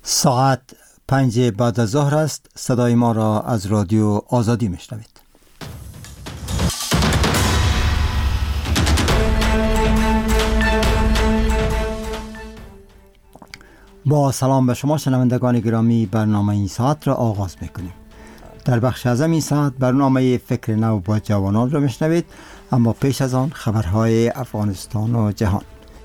ساعت 5 بعد از ظهر است. صدای ما را از رادیو آزادی میشنوید. با سلام به شما شنوندگان گرامی، برنامه این ساعت را آغاز میکنیم. در بخش از این ساعت برنامه فکر نو با جوانان را میشنوید، اما پیش از آن خبرهای افغانستان و جهان.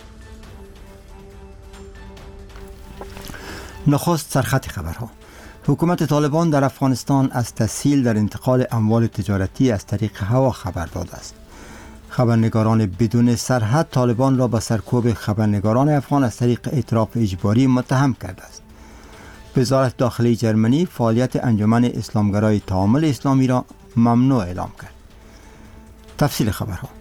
نخست سرخط خبرها. حکومت طالبان در افغانستان از تسهیل در انتقال اموال تجارتی از طریق هوا خبر داده است. خبرنگاران بدون سرحد طالبان را به سرکوب خبرنگاران افغان از طریق اعتراف اجباری متهم کرده است. وزارت داخلی جرمنی فعالیت انجمن اسلامگرای تعامل اسلامی را ممنوع اعلام کرد. تفصیل خبرها.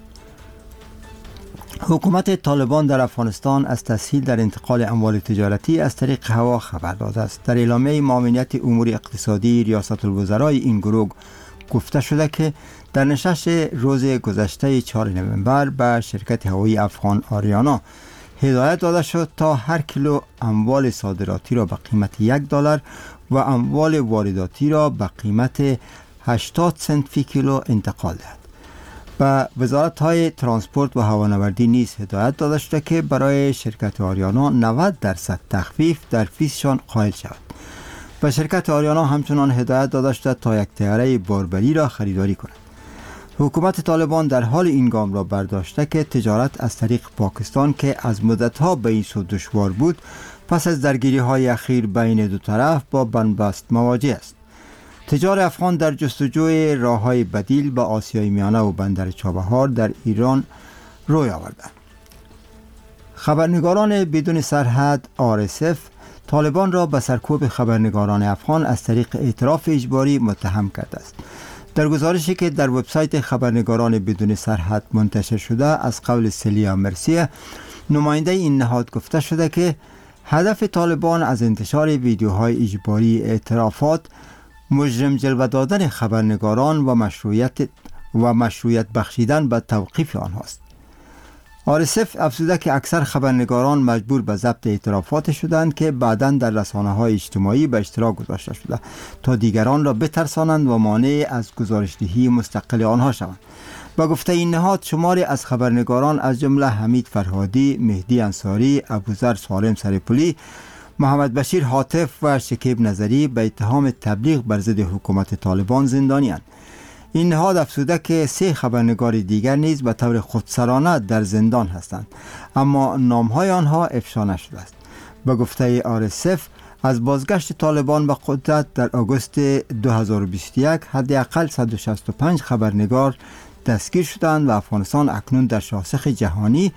حکومت طالبان در افغانستان از تسهیل در انتقال اموال تجارتی از طریق هوا خبر داده است. در اعلامیه معاونیت امور اقتصادی ریاست الوزرای این گروه گفته شده که در نشست روز گذشته 4 نوامبر به شرکت هوایی افغان آریانا هدایت داده شد تا هر کیلو اموال صادراتی را به قیمت $1 و اموال وارداتی را به قیمت 80 سنت فی کیلو انتقال دهد. به وزارت‌های ترانسپورت و هوانوردی نیز هدایت داده شده که برای شرکت آریانا 90% تخفیف در فیسشان قائل شود. به شرکت آریانا همچنان هدایت داده شده تا یک طیاره باربری را خریداری کند. حکومت طالبان در حال این گام را برداشته که تجارت از طریق پاکستان که از مدتها به این سو دشوار بود، پس از درگیری‌های اخیر بین دو طرف با بنبست مواجه است. تجار افغان در جستجوی راه‌های بدیل به آسیای میانه و بندر چابهار در ایران روی آوردند. خبرنگاران بدون سرحد RSF طالبان را به سرکوب خبرنگاران افغان از طریق اعتراف اجباری متهم کرده است. در گزارشی که در وبسایت خبرنگاران بدون سرحد منتشر شده از قول سلیا مرسیه، نماینده این نهاد گفته شده که هدف طالبان از انتشار ویدیوهای اجباری اعترافات مجرم جلوه دادن خبرنگاران و مشروعیت بخشیدن به توقیف آنهاست. RSF افزوده که اکثر خبرنگاران مجبور به ضبط اعترافات شدند که بعداً در رسانه‌های اجتماعی به اشتراک گذاشته شده تا دیگران را بترسانند و مانع از گزارش‌دهی مستقل آنها شوند. با گفته این نهاد، شماری از خبرنگاران از جمله حمید فرهادی، مهدی انصاری، ابوذر سالم سرپلی، محمد بشیر حاطف و شکیب نظری به اتهام تبلیغ بر ضد حکومت طالبان زندانی‌اند. این نهاد افزوده که 3 خبرنگار دیگر نیز به طور خودسرانه در زندان هستند، اما نام‌های آنها افشا نشده است. به گفته RSF از بازگشت طالبان به قدرت در آگوست 2021 حداقل 165 خبرنگار دستگیر شدند و افغانستان اکنون در شاخص جهانی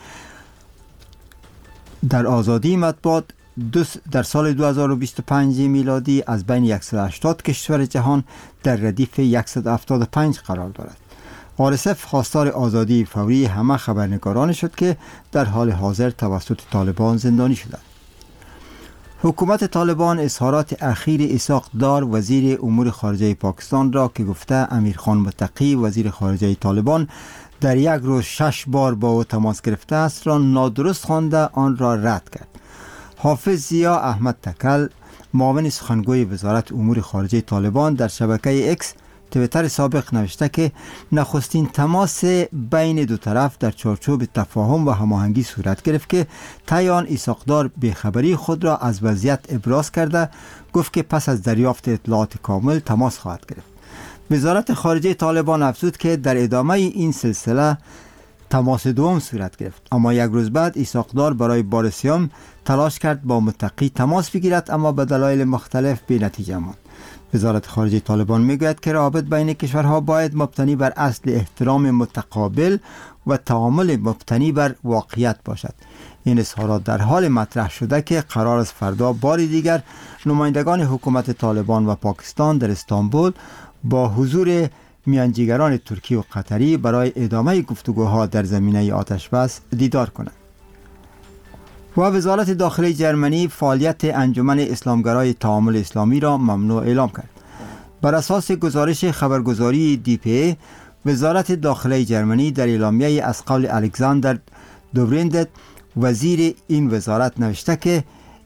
در آزادی مطبوعات در سال 2025 میلادی از بین 180 کشور جهان در ردیف 175 قرار دارد. RSF خواستار آزادی فوری همه خبرنگاران شد که در حال حاضر توسط طالبان زندانی شدند. حکومت طالبان اظهارات اخیر اسحاق دار وزیر امور خارجه پاکستان را که گفته امیر خان متقی وزیر خارجه طالبان در یک روز 6 بار با او تماس گرفته است را نادرست خوانده آن را رد کرد. حافظ ضیا احمد تکل معاون سخنگوی وزارت امور خارجه طالبان در شبکه اکس تویتر سابق نوشته که نخستین تماس بین دو طرف در چارچوب تفاهم و هماهنگی صورت گرفت که طی آن اسحاق دار بیخبری خود را از وضعیت ابراز کرده گفت که پس از دریافت اطلاعات کامل تماس خواهد گرفت. وزارت خارجه طالبان افزود که در ادامه این سلسله تماس دوم صورت گرفت، اما یک روز بعد اسحاق دار برای بار سوم تلاش کرد با متقی تماس بگیرد، اما به دلایل مختلف بی نتیجه ماند. وزارت خارجه طالبان میگوید که روابط بین کشورها باید مبتنی بر اصل احترام متقابل و تعامل مبتنی بر واقعیت باشد. این اظهارات در حال مطرح شده که قرار است فردا بار دیگر نمایندگان حکومت طالبان و پاکستان در استانبول با حضور میانجیگران ترکی و قطری برای ادامه گفتگوها در زمینه آتشبس دیدار کنند. و وزارت داخلی جرمنی فعالیت انجمن اسلامگرای تعامل اسلامی را ممنوع اعلام کرد. بر اساس گزارش خبرگزاری DPA، وزارت داخلی جرمنی در اعلامیه از قول الکساندر دوبریندت وزیر این وزارت نوشته که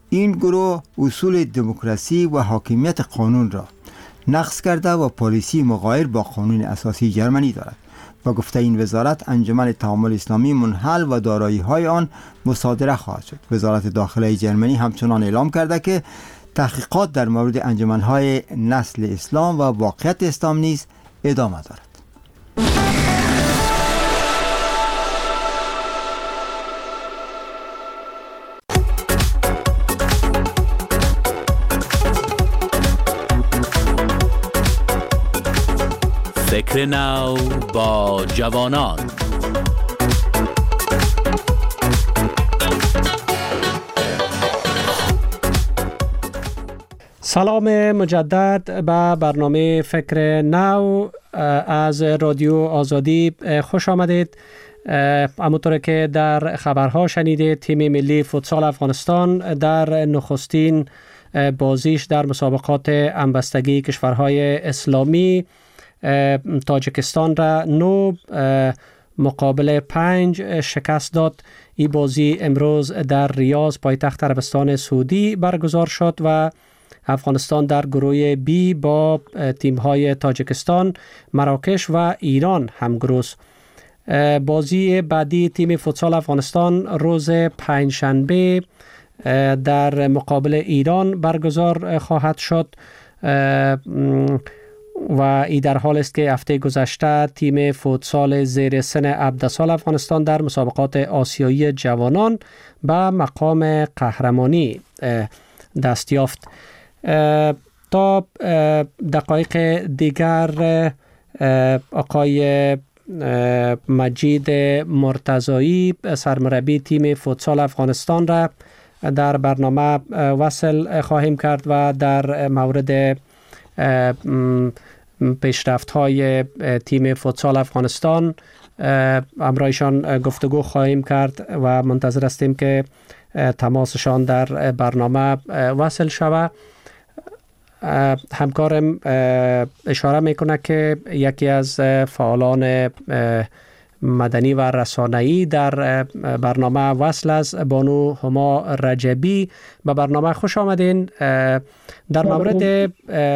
این گروه اصول دموکراسی و حاکمیت قانون را نقض کرده و پالیسی مغایر با قانون اساسی جرمنی دارد. با گفته این وزارت، انجمن تعامل اسلامی منحل و دارایی‌های آن مصادره خواهد شد. وزارت داخله جرمنی همچنان اعلام کرده که تحقیقات در مورد انجمن‌های نسل اسلام و واقعیت اسلام نیز ادامه دارد. فکر نو با جوانان. سلام مجدد به برنامه فکر نو از رادیو آزادی خوش آمدید. همونطور که در خبرها شنیدید، تیم ملی فوتسال افغانستان در نخستین بازیش در مسابقات همبستگی کشورهای اسلامی تاجیکستان را 9 مقابل 5 شکست داد. این بازی امروز در ریاض پایتخت عربستان سعودی برگزار شد و افغانستان در گروه بی با تیم‌های تاجیکستان، مراکش و ایران همگروه است. بازی بعدی تیم فوتسال افغانستان روز پنجشنبه در مقابل ایران برگزار خواهد شد و این در حال است که هفته گذشته تیم فوتسال زیر سن 17 سال افغانستان در مسابقات آسیایی جوانان به مقام قهرمانی دست یافت. تا دقایق دیگر آقای مجید مرتضایی سرمربی تیم فوتسال افغانستان را در برنامه وصل خواهیم کرد و در مورد پیشرفت‌های تیم فوتسال افغانستان همراهشان گفتگو خواهیم کرد و منتظر هستیم که تماسشان در برنامه وصل شود. همکارم اشاره میکنه که یکی از فعالان مدنی و رسانه‌ای در برنامه وصل است، بانو هما رجبی. به برنامه خوش آمدین. در مورد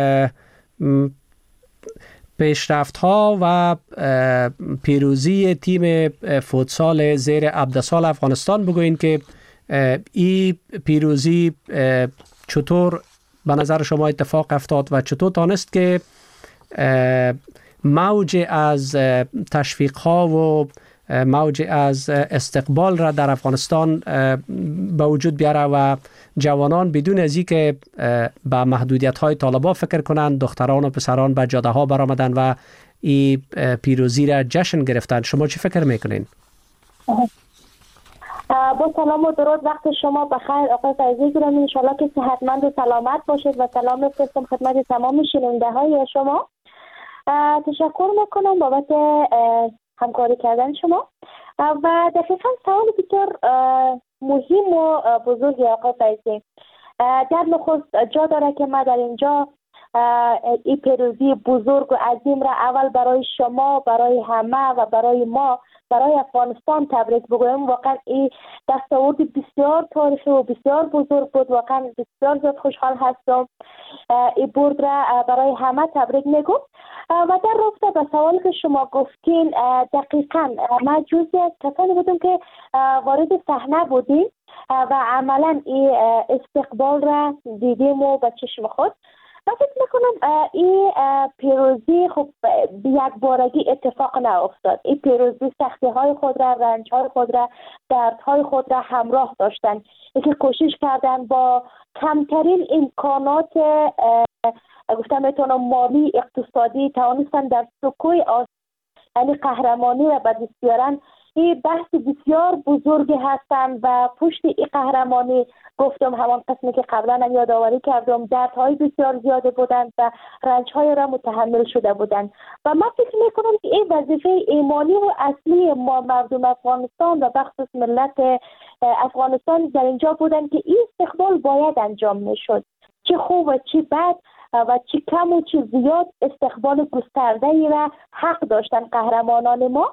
پیشرفت‌ها و پیروزی تیم فوتسال زیر 17 سال افغانستان بگوین که این پیروزی چطور به نظر شما اتفاق افتاد و چطور تانست که موج از تشویق‌ها و موج از استقبال را در افغانستان به وجود بیاره و جوانان بدون از اینکه به محدودیت‌های طالبان فکر کنند، دختران و پسران به جاده‌ها برآمدند و این پیروزی را جشن گرفتند. شما چی فکر میکنین؟ با سلام و درود وقت شما بخیر آقای فیضی گرامی. ان شاءالله که صحتمند و سلامت باشید و سلام میفرستم خدمت تمام شنونده شما. تشکر میکنم بابت همکاری کردن شما و دقیقا سوال بسیار مهم و بزرگی آقای فیضی. در نخست جا داره که ما در اینجا این پیروزی بزرگ و عظیم را اول برای شما، برای همه و برای ما، برای افغانستان تبریک بگویم. واقعا این دستاورد بسیار تاریخی و بسیار بزرگ بود. واقعا بسیار زیاد خوشحال هستم. این برد را برای همه تبریک میگم. و در رابطه به سوال که شما گفتین، دقیقاً ما جزئی از کسانی بودم که وارد صحنه بودیم و عملاً این استقبال را دیدیم و به چشم خود. و فکر میکنم این پیروزی خب یک بارگی اتفاق نیفتاد. این پیروزی سختی های خود را، رنج های خود را، درد های خود را همراه داشتن. اینکه کوشش کردن با کمترین امکانات گفتم میتونم مالی اقتصادی توانستن در سکوی یعنی قهرمانی را به دست بیارن. این بحث بسیار بزرگی هستند و پشت این قهرمانی گفتم همان قسمی که قبلا هم یادآوری کردم، دردهای بسیار زیاده بودند و رنجهای را متحمل شده بودند و من فکر میکنم که این وظیفه ایمانی و اصلی ما مردم افغانستان و بخصوص ملت افغانستان در اینجا بودند که این استقبال باید انجام میشد، چه خوب و چه بد و چه کم و چه زیاد استقبال گسترده‌ای را حق داشتن قهرمانان ما.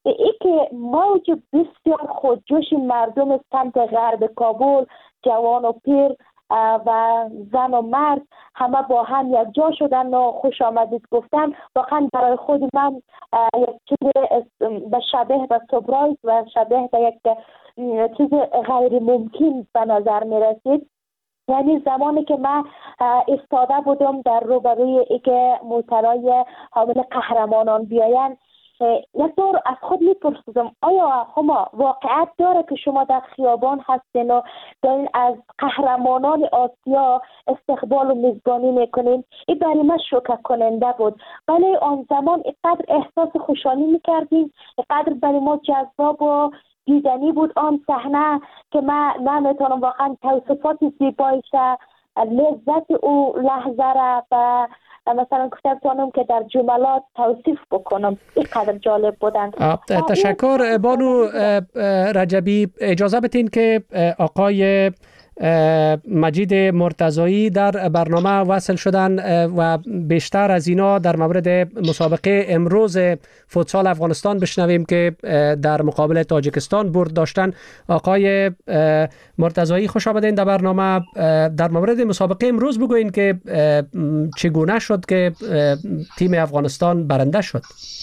ای که موج بسیار خودجوش مردم سمت غرب کابل، جوان و پیر و زن و مرد همه با هم یک جا شدن و خوش آمدید گفتن. واقعا برای خود من یک چیز به شبه به سپرایز و شبه به یک چیز غیر ممکن به نظر می رسید. یعنی زمانی که من ایستاده بودم در روبروی ای که موترای حامل قهرمانان بیاین، یک دور از خود میپرسیدم آیا شما واقعیت داره که شما در خیابان هستین و دارین از قهرمانان آسیا استقبال و میزبانی میکنین؟ این برای من شوکه کننده بود. ولی آن زمان اینقدر احساس خوشحالی میکردیم، اینقدر برای ما جذاب و دیدنی بود آن صحنه که من نمیتونم واقعا توصیفات زیبایش، لذت او لحظه را و مثلا گفتم که در جملات توصیف بکنم. اینقدر جالب بودن. تشکر بانو رجبی. اجازه بدین که آقای مجید مرتضایی در برنامه وصل شدن و بیشتر از اینا در مورد مسابقه امروز فوتسال افغانستان بشنویم که در مقابل تاجیکستان برد داشتن. آقای مرتضایی خوش آمدین در برنامه. در مورد مسابقه امروز بگوین که چگونه شد که تیم افغانستان برنده شد.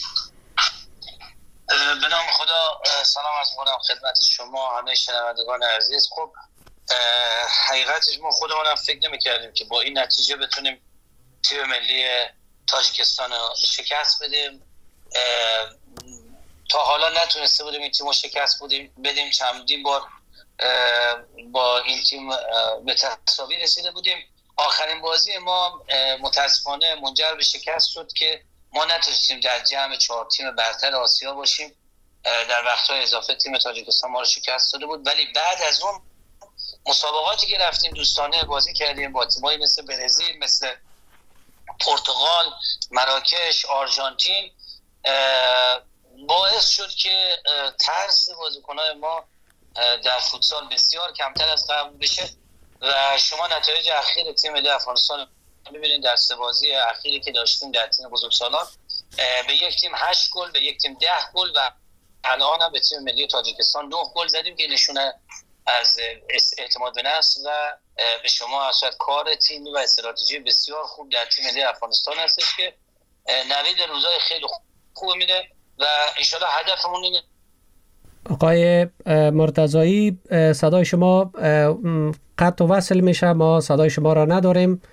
به نام خدا سلام از می‌کنم خدمت شما همه شنوندگان عزیز. خب حقیقتش ما خودمونم فکر نمی‌کردیم که با این نتیجه بتونیم تیم ملی تاجیکستان رو شکست بدیم. تا حالا نتونسته بودیم این تیم رو شکست بدیم. چندین بار با این تیم به تساوی رسیده بودیم. آخرین بازی ما متاسفانه منجر به شکست شد که ما نتونستیم در جمع 4 تیم برتر آسیا باشیم. در وقت‌های اضافه تیم تاجیکستان ما رو شکست داده بود. ولی بعد از اون مسابقاتی که رفتیم دوستانه بازی کردیم با تیمایی مثل برزیل، مثل پرتغال، مراکش، آرژانتین، باعث شد که ترس بازیکنان ما در فوتسال بسیار کمتر از قبل بشه و شما نتایج اخیر تیم ملی افغانستان ببینید. در 3 بازی اخیری که داشتیم در تیم بزرگسالان به یک تیم 8 گل، به یک تیم 10 گل و الان هم به تیم ملی تاجیکستان 9 گل زدیم که نشونه از اعتماد به نفس و به شما اصلا کار تیمی و استراتژی بسیار خوب در تیم ملی افغانستان هستش که نوید روزای خیلی خوب میده و انشالله هدفمون اینه. آقای مرتضایی صدای شما قطع و وصل میشه، ما صدای شما را نداریم.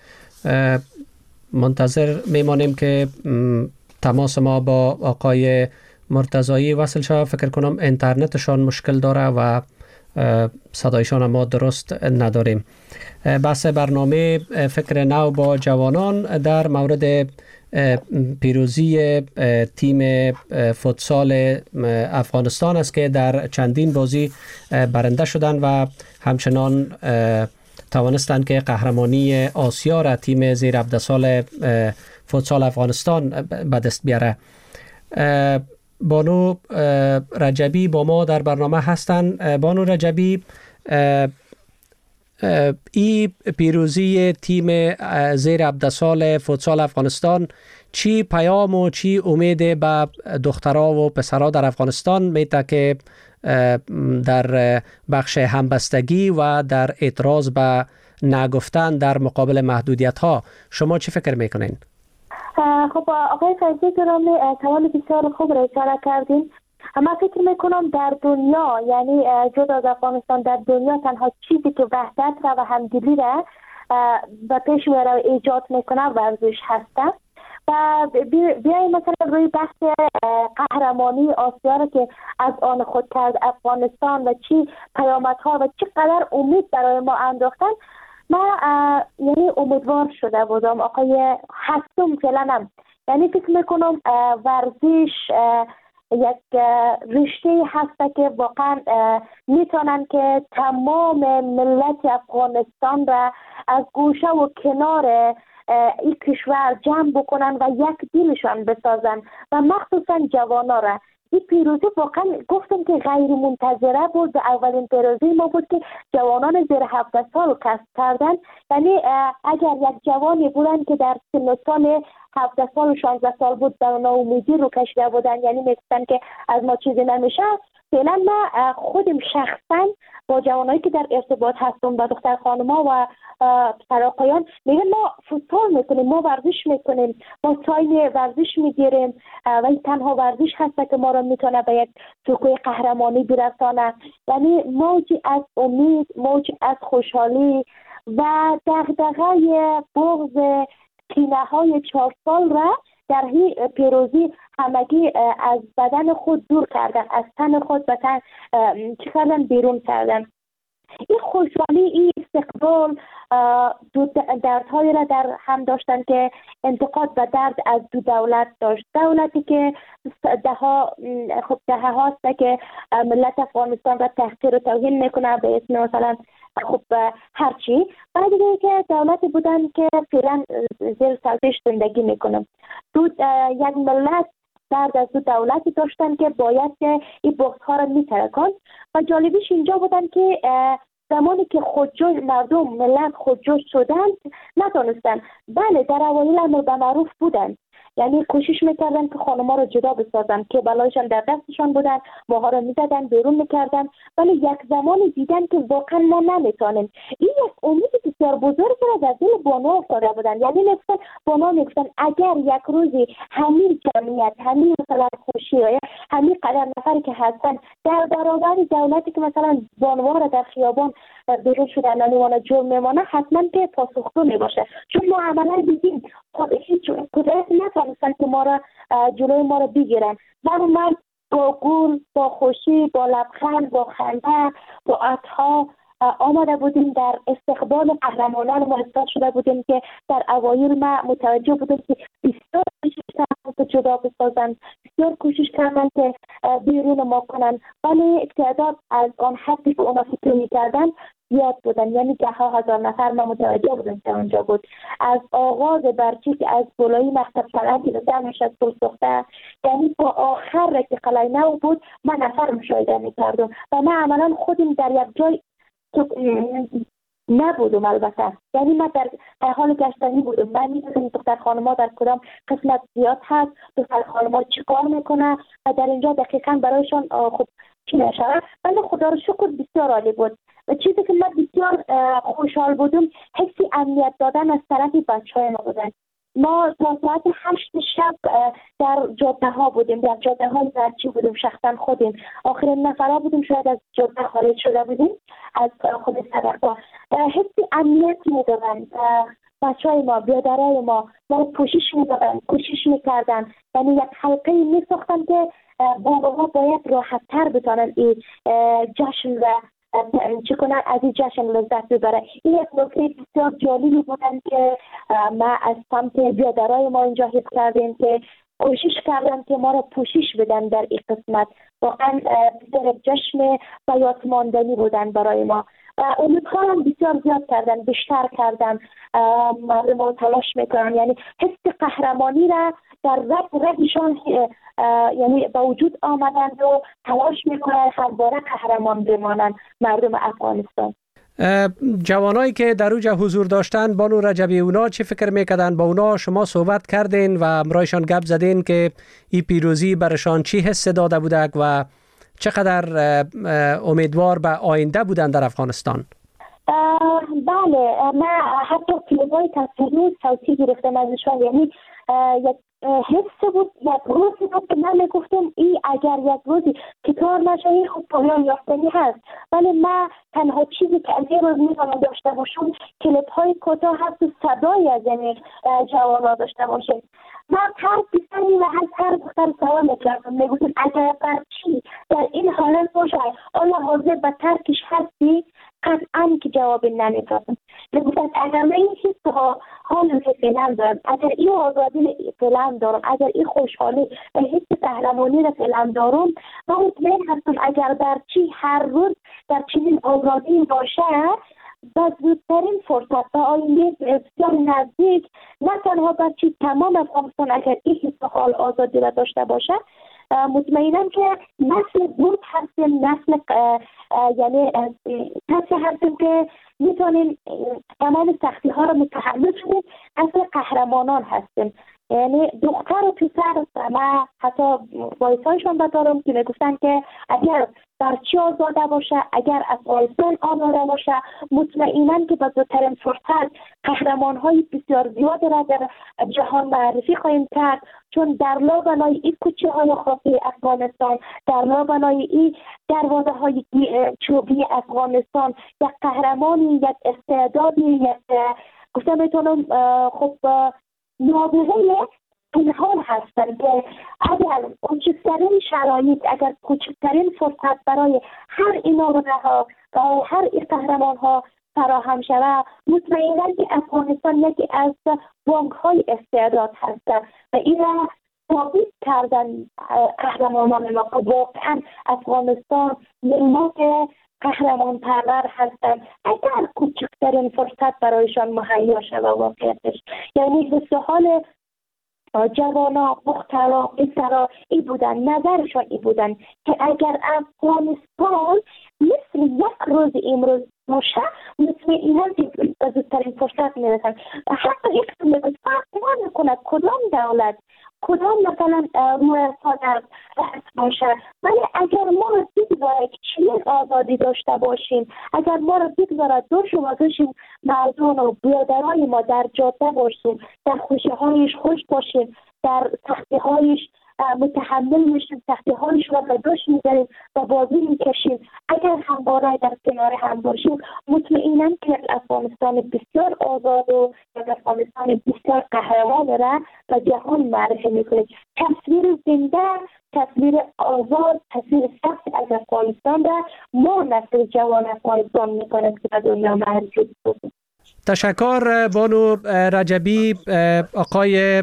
منتظر میمانیم که تماس ما با آقای مرتضایی وصل شد. فکر کنم اینترنتشان مشکل داره و صدایشان ما درست نداریم. بحث برنامه فکر نو با جوانان در مورد پیروزی تیم فوتسال افغانستان است که در چندین بازی برنده شدند و همچنان توانستند که قهرمانی آسیا را تیم زیر 17 سال فوتسال افغانستان به دست بیاره. بانو رجبی با ما در برنامه هستند. بانو رجبی، این پیروزی تیم زیر 17 سال فوتسال افغانستان چی پیام و چی امید به دخترها و پسرها در افغانستان میده که در بخش همبستگی و در اعتراض به نگفتن در مقابل محدودیت ها شما چی فکر میکنین؟ خب آقای فضلی گرامی سوال بسیار خوب را اشاره کردین. من فکر میکنم در دنیا، یعنی جدا از افغانستان، در دنیا تنها چیزی که وحدت را و همدلی را به پیش میره و ایجاد میکنه ورزش هسته. و بیاییم مثلا روی بحث قهرمانی آسیا را که از آن خود کرد افغانستان و چی پیامدها و چقدر امید برای ما انداختن. من یعنی امیدوار شده بودم آقای هستم فعلا، یعنی فکر میکنم ورزش یک رشته هست که واقعا میتونن که تمام ملت افغانستان را از گوشه و کنار این کشور جمع بکنن و یک دلشان بسازن و مخصوصا جوانا را. این پیروزی واقعا گفتم که غیر منتظره بود و اولین پیروزی ما بود که جوانان زیر 17 سال کسب کردن. یعنی اگر یک جوانی بودن که در سن و سال 17 سال و 16 سال بود در ناامیدی رو کشیده بودن، یعنی میگفتن که از ما چیزی نمیشه، فعلا ما خودم شخصا با جوانایی که در ارتباط هستم با دختر خانما و پسرآقایان میگن ما فوتبال میکنیم، ما ورزش میکنیم، ما تایم ورزش میگیریم و این تنها ورزش هست که ما رو میتونه به یک سوی قهرمانی برسانه. یعنی موجی از امید، موجی از خوشحالی و دغدغه بغض کینه های 4 سال را در این پیروزی همگی از بدن خود دور کردن، از تن خود به تن چی کردن؟ بیرون کردن. این خوشحالی، این استقبال دو دردهایی را در هم داشتن که انتقاد و درد از دو دولت داشت. دولتی که دهه هاست که ملت افغانستان را تحقیر و توهین میکنه به اسم مثلا هرچی، بعد دیگه که دولتی بودن که فعلا زیر سلطش زندگی میکنم. یک ملت درد از دو دولتی داشتن که باید که این بغض‌ها را میترکن و جالبیش اینجا بودن که زمانی که خودجوش مردم ملت خودجوش شدن نتونستن. بله در اوایل امر به معروف بودن، یعنی کوشش میکردن که خانم‌ها رو جدا بسازن که بلایشان در دستشان بودن، ماها رو میزدن بیرون میکردن، ولی یک زمانی دیدن که واقعا ما نمیتونیم. این یک امید بسیار بزرگی را در دل بانو افتاده بودن. یعنی میگفتن اگر یک روزی همین جمعیت، همین مثلا خوشی، همین قدر نفری که هستن در برابر دولتی که مثلا بانوها را در خیابان بیرون شدن نمیمانه، جرم میمانه، حتما که پاسخگو میباشه. چون ما عملا دیدیم هیچ قدرت نتونستن که ما را جلوی ما را بگیرن. من با گل، با خوشی، با لبخند، با خنده، با عطا آمده بودیم در استقبال قهرمانان ما. احساس شده بودیم که در اوایل ما متوجه بودیم که بسیار کوشش کردن که جدا بسازن، بسیار کوشش کردن که بیرون ما کنن، ولی تعداد از آن حدی که اونا فکر می‌کردن زیاد بودن. یعنی ده ها هزار نفر ما متوجه بودیم که اونجا بود. از آغاز برچی که از بلایی مکتب صنعتی به دمش از پل سخته، یعنی با آخر که قلعه نو بود من نفر مشاهده می‌کردم و من عملا خودم در یک جای نبودم. البته یعنی من در حال گشتنی بودم. من می‌دونم دختر خانم‌ها در کدام قسمت زیاد هست، دختر خانم‌ها چی کار میکنه و در اینجا دقیقاً برایشان خب چی نشود. ولی خدا رو شکر بسیار عالی بود. و چیزی که من بسیار خوشحال بودم حسی امنیت دادن از طرف بچه‌های ما بودن. ما تا ساعت 8 شب در جاده ها بودیم، در جاده های برچی بودیم، شخصا خودیم آخرین نفرها بودیم، شاید از جاده خارج شده بودیم از خود صدقا. حسی امنیت میدادن بچه‌های ما، بیادرای ما پوشش میدادن، کوشش میکردن. یعنی یک حلقه میساختن که باباها باید راحت تر بتانن این جشن و چه کنن، از این جشن لذت ببره. این یک نکته بسیار جالبی بودن که ما از سمت بیادرای ما اینجا حس کردیم که کوشش کردن که ما را پوشش بدن در این قسمت. واقعا بسیار جشن و یادماندنی بودن برای ما و امیدوارم بسیار زیاد کردن، بیشتر کردن، مردم تلاش میکنن. یعنی حس قهرمانی را در رگشان یعنی با وجود آمدند و تلاش میکنن همواره قهرمان بمانند مردم افغانستان. جوانایی که در اوج حضور داشتن، بانو رجبی، اونا چه فکر میکردن؟ با اونا شما صحبت کردین و امرایشان گپ زدین که این پیروزی برشان چی حس داده بودک و چقدر امیدوار به آینده بودن در افغانستان؟ بله، من حتی کلیپ‌های تصویری صوتی گرفتم ازشان. یعنی یک حس بود، یک روزی بود که من میگفتم این اگر یک روزی کتار نشه این خود پایان یافتنی هست. ولی من تنها چیزی که از این روز میتونم داشته باشم کلیپ‌های کوتاه هست و صدای از یعنی جوان‌ها داشته باشم. من هر بیسانی و هر دختر سوال میکردم، میگفتم اگر برچی در این حالت باشه آیا حاضر به ترکش هستی؟ قطعا که جواب نمیدادم. میگفتم اگر من این حس ها حال فعلا دارم، اگر این آزادی فعلا دارم، اگر این خوشحالی و حس قهرمانی را فعلا دارم، من مطمئن هستم اگر برچی هر روز در چنین آزادی باشه و زودترین فرصت به آینده بسیار نزدیک، نه تنها برچی، تمام افغانستان اگر این حس حال آزادی را داشته باشه، مطمئنم که نسل بود هستیم، نسل یعنی کسی هستیم که میتونیم تمام سختی ها رو متحمل شدیم، اصل قهرمانان هستیم. یعنی دختر و پسر، من حتی وایسایشون بدارم که میگفتن که اگر برچی آزاده باشه، اگر افغانستان آزاده باشه، مطمئناً که با زودترین فرصت قهرمان های بسیار زیاد را در جهان معرفی خواهیم کرد، چون در لابلای این کوچه های خاکی افغانستان، در لابلای این دروازه های چوبی افغانستان یک قهرمانی، یک استعدادی، یک گفته میتونم خب نابغه پنهان هستند که اگر کوچکترین شرایط، اگر کوچکترین فرصت برای هر این نابغه‌ها و هر این قهرمان‌ها فراهم شود، مطمئناً که افغانستان یکی از بانک‌های استعداد هستند و این را ثابت کردن قهرمانان ما. واقعاً افغانستان ملت قهرمان پرور هستند اگر کوچکترین فرصت برایشان مهیا شود. واقعیتش یعنی به حال جوانا مختلا پسرا ای بودن، نظرشان ای بودن که اگر افغانستان مثل یک روز امروز باشه، مطمئناً که زودترین فرصت میرسن. حتی یک فرق نکنه کدام دولت، کدام مثلا روی صدر رأس باشه، ولی اگر ما را بگذاره که چنین آزادی داشته باشیم، اگر ما را بگذاره دوش و وزشیم مردم و بیادرهای ما در جاده باشیم، در خوشی هایش خوش باشیم، در سختی هایش متحمل میشیم، سختی هایش را به دوش میگریم و بازی میکشیم، اگر همواره در کنار هم باشیم، مطمئناً که افغانستان بسیار آزاد و افغانستان بسیار قهرمان را به جهان معرفی میکنیم. تصویر زنده، تصویر آزاد، تصویر سخت از افغانستان را ما نسل جوان افغانستان میکنیم که به دنیا معرفی کنیم. تشکر بانو رجبی. آقای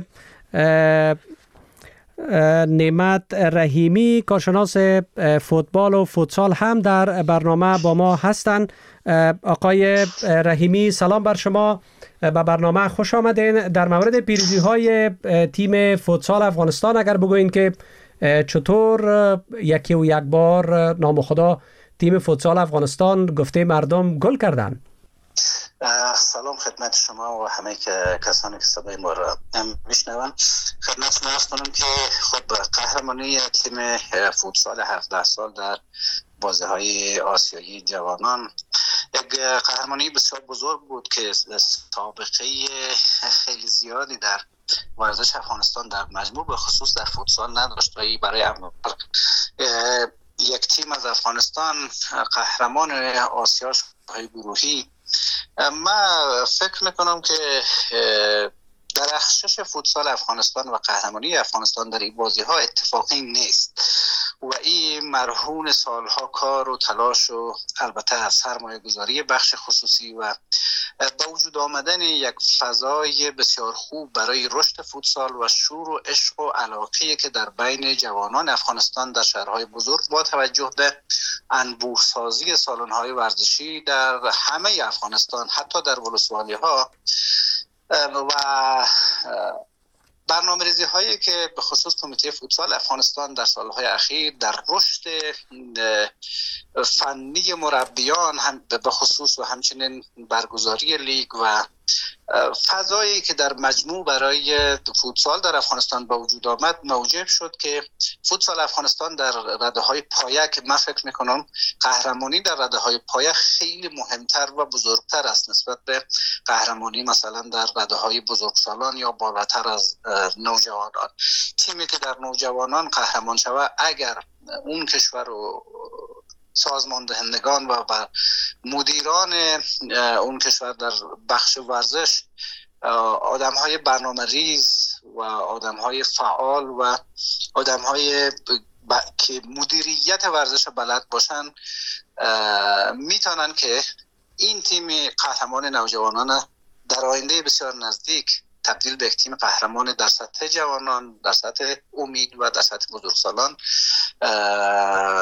نعمت رحیمی کارشناس فوتبال و فوتسال هم در برنامه با ما هستند. آقای رحیمی سلام بر شما، به برنامه خوش آمدین. در مورد پیروزی های تیم فوتسال افغانستان اگر بگوین که چطور یکی و یک بار نام خدا تیم فوتسال افغانستان گفته مردم گل کردن. سلام خدمت شما و همه کسانی که صدای ما را میشنون. خدمت شما عرض کنم که خب قهرمانی تیم فوتسال 17 سال در بازی‌های آسیایی جوانان یک قهرمانی بسیار بزرگ بود که سابقه خیلی زیادی در ورزش افغانستان در مجموع به خصوص در فوتسال نداشت و برای اول یک تیم از افغانستان قهرمان آسیا شد گروهی. من فکر میکنم که درخشش فوتسال افغانستان و قهرمانی افغانستان در این بازی ها اتفاقی نیست و این مرهون سالها کار و تلاش و البته سرمایه گذاری بخش خصوصی و با وجود آمدن یک فضای بسیار خوب برای رشد فوتسال و شور و عشق و علاقه که در بین جوانان افغانستان در شهرهای بزرگ با توجه به انبوه‌سازی سالن‌های ورزشی در همه افغانستان حتی در ولسوالی‌ها و برنامه‌ریزی هایی که به خصوص کمیته فوتسال افغانستان در سالهای اخیر در رشد فنی مربیان هم به خصوص و همچنین برگزاری لیگ و فضایی که در مجموع برای فوتسال در افغانستان به وجود آمد موجب شد که فوتسال افغانستان در رده‌های پایه که من فکر می‌کنم قهرمانی در رده‌های پایه خیلی مهمتر و بزرگتر است نسبت به قهرمانی مثلا در رده‌های بزرگسالان یا بالاتر از نوجوانان. تیمی که در نوجوانان قهرمان شود اگر اون کشور و سازماندهندگان و مدیران اون کشور در بخش ورزش آدم‌های برنامه‌ریز و آدم‌های فعال و آدم‌های که مدیریت ورزش بلد باشن میتونن که این تیم قهرمان نوجوانان در آینده بسیار نزدیک تبدیل به یک تیم قهرمان در سطح جوانان، در سطح امید و در سطح بزرگسالان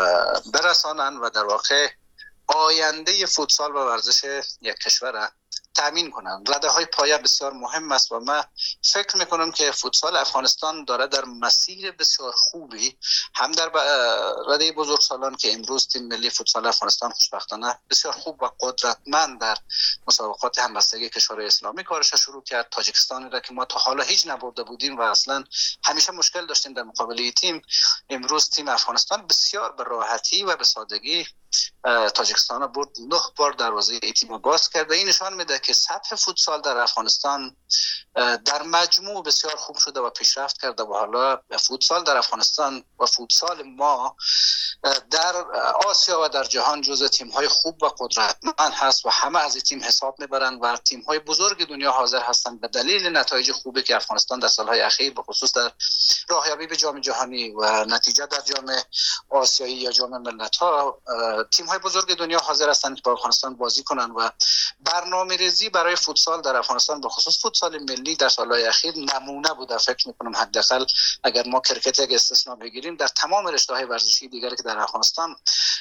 برسانند و در واقع آینده فوتسال و ورزش یک کشور تامین کنند. رده های پایه بسیار مهم است و من فکر میکنم که فوتسال افغانستان داره در مسیر بسیار خوبی، هم در رده بزرگسالان که امروز تیم ملی فوتسال افغانستان خوشبختانه بسیار خوب و قدرتمند در مسابقات همبستگی کشورهای اسلامی کارش شروع کرد. تاجیکستانی را که ما تا حالا هیچ نبرده بودیم و اصلا همیشه مشکل داشتیم در مقابله تیم، امروز تیم افغانستان بسیار به راحتی و به سادگی تاجیکستان برد. 9 بار دروازه ای تیم باز کرد و این نشان میده که سطح فوتسال در افغانستان در مجموع بسیار خوب شده و پیشرفت کرده و حالا فوتسال در افغانستان و فوتسال ما در آسیا و در جهان جزو تیم‌های خوب و قدرتمند هست و همه از این تیم حساب میبرند و تیم‌های بزرگ دنیا حاضر هستند به دلیل نتایج خوبی که افغانستان در سال‌های اخیر به خصوص در راهیابی به جام جهانی و نتیجه در جام آسیایی یا جام ملت‌ها، تیم‌های بزرگ دنیا حاضر هستند که با افغانستان بازی کنند و برنامه‌ریزی برای فوتسال در افغانستان به خصوص فوتسال ملی در سال‌های اخیر نمونه بوده. فکر می‌کنم حداقل اگر ما کرکت یک استثنا بگیریم، در تمام رشته‌های ورزشی دیگری که در افغانستان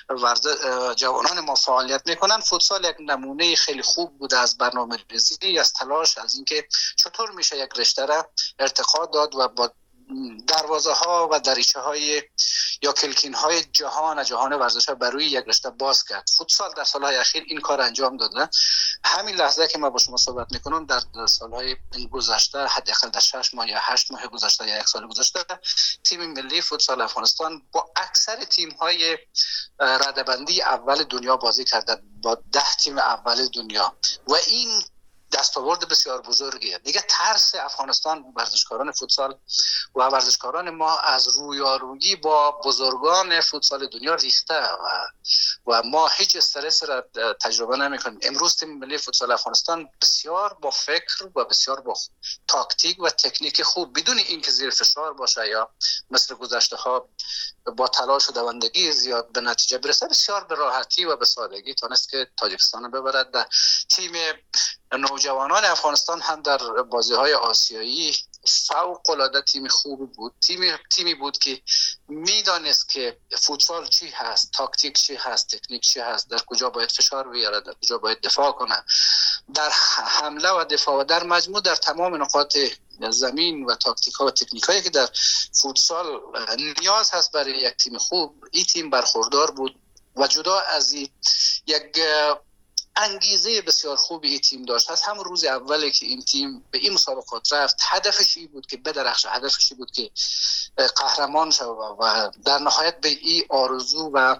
جوانان ما فعالیت می‌کنند، فوتسال یک نمونه خیلی خوب بوده از برنامه‌ریزی، از تلاش، از اینکه چطور میشه یک رشته را ارتقا داد و با دروازه ها و دریچه های یا کلکین های جهان ورزش بر روی یک رشته باز کرد. فوتسال در سالهای اخیر این کار انجام داده. همین لحظه که ما با شما صحبت میکنم در سالهای گذشته، حداقل در 6 ماه یا 8 ماه گذشته یا 1 سال گذشته، تیم ملی فوتسال افغانستان با اکثر تیم های رده‌بندی اول دنیا بازی کرده، با 10 تیم اول دنیا و این دستاورد بسیار بزرگیه. دیگه ترس افغانستان ورزشکاران فوتسال و ورزشکاران ما از رویارویی با بزرگان فوتسال دنیا ریخته و ما هیچ استرس را تجربه نمی‌کنیم. امروز تیم ملی فوتسال افغانستان بسیار با فکر و بسیار با تاکتیک و تکنیک خوب، بدون اینکه زیر فشار باشه یا مثل گذشته ها با تلاش و دوندگی زیاد به نتیجه برسه، بسیار به راحتی و به سادگی تونست که تاجیکستان ببرد. در تیم نوجوانان افغانستان هم در بازی‌های آسیایی فوق‌العاده تیم خوبی بود. تیمی بود که میدانست که فوتسال چی هست، تاکتیک چی هست، تکنیک چی هست، در کجا باید فشار بیاره، در کجا باید دفاع کنه، در حمله و دفاع و در مجموع در تمام نقاط زمین و تاکتیک ها و تکنیک هایی که در فوتسال نیاز هست برای یک تیم خوب، این تیم برخوردار بود و جدا از یک انگیزه بسیار خوبی این تیم داشت. از همون روز اولی که این تیم به این مسابقات رفت، هدفش این بود که بدرخشه، هدفش این بود که قهرمان شود و در نهایت به این آرزو و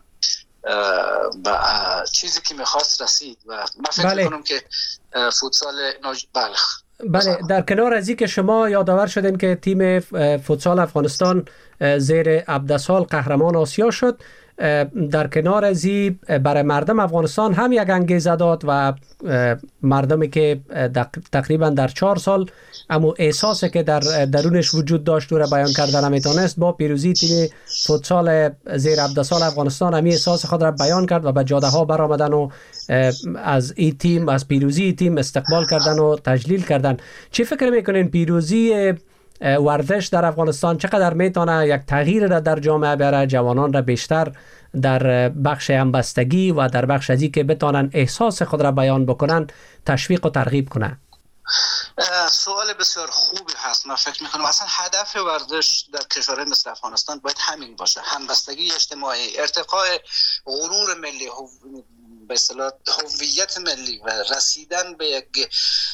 چیزی که میخواست رسید و من فکر میکنم که فوتسال بله، در کنار از این که شما یادآور شدین که تیم فوتسال افغانستان زیر عبدالسال قهرمان آسیا شد، در کنار از این برای مردم افغانستان هم یک انگیزه داد و مردمی که تقریبا در 4 سال اما احساسی که در درونش وجود داشت رو بیان کردن نمیتونست، با پیروزی تیم فوتسال زیر عبدالسال افغانستان همی احساس خود را بیان کرد و به جاده ها برآمدن و از این تیم، از پیروزی تیم استقبال کردن و تجلیل کردن. چی فکر میکنین پیروزی ورزش در افغانستان چقدر میتونه یک تغییر را در جامعه بیاره، جوانان را بیشتر در بخش همبستگی و در بخش ازی که بتونن احساس خود را بیان بکنن تشویق و ترغیب کنه؟ سوال بسیار خوبی هست. من فکر میکنم اصلا هدف ورزش در کشورهای مثل افغانستان باید همین باشه، همبستگی اجتماعی، ارتقاء غرور ملی، به اصطلاح هویت ملی و رسیدن به یک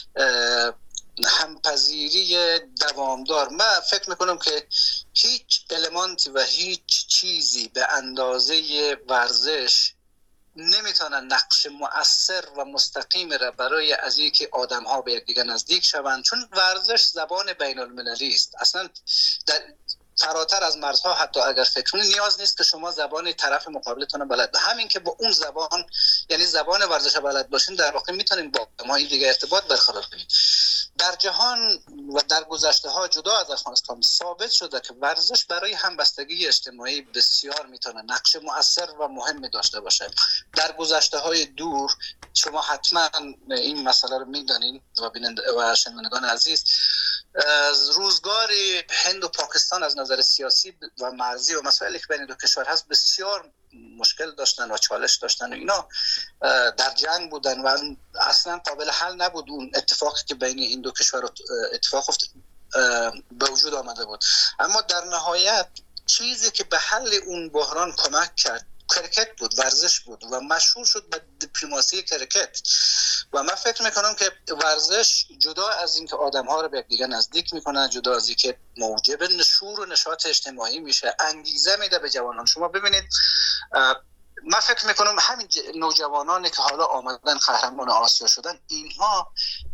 همپذیری دوامدار. من فکر میکنم که هیچ المانتی و هیچ چیزی به اندازه ورزش نمیتونه نقش مؤثر و مستقیم را برای از اینکه آدم ها به یکدیگر نزدیک شوند، چون ورزش زبان بین المللی است. اصلا در فراتر از مرزها، حتی اگر فکر کنید نیاز نیست که شما زبان طرف مقابلتون بلد، همین که با اون زبان، یعنی زبان ورزش بلد باشین، در واقع میتونین با آدم‌های دیگه ارتباط برقرار کنید. در جهان و در گذشته ها جدا از افغانستان ثابت شده که ورزش برای همبستگی اجتماعی بسیار میتونه نقش مؤثر و مهمی داشته باشه. در گذشته های دور شما حتما این مسئله رو میدانین و شنوندگان عزیز، از روزگار هند و پاکستان از نظر سیاسی و مرزی و مسائلی که بین دو کشور هست بسیار مشکل داشتن و چالش داشتن و اینا در جنگ بودن و اصلا قابل حل نبود اون اتفاقی که بین این دو کشور اتفاق به وجود آمده بود. اما در نهایت چیزی که به حل اون بحران کمک کرد کرکت بود، ورزش بود و مشهور شد به دیپلماسی کرکت. و من فکر میکنم که ورزش جدا از اینکه آدم‌ها رو به دیگه نزدیک میکنه، جدا از اینکه موجب نشور و نشاط اجتماعی میشه، انگیزه میده به جوانان. شما ببینید من فکر میکنم همین نوجوانانی که حالا آمدن قهرمان آسیا شدن، اینها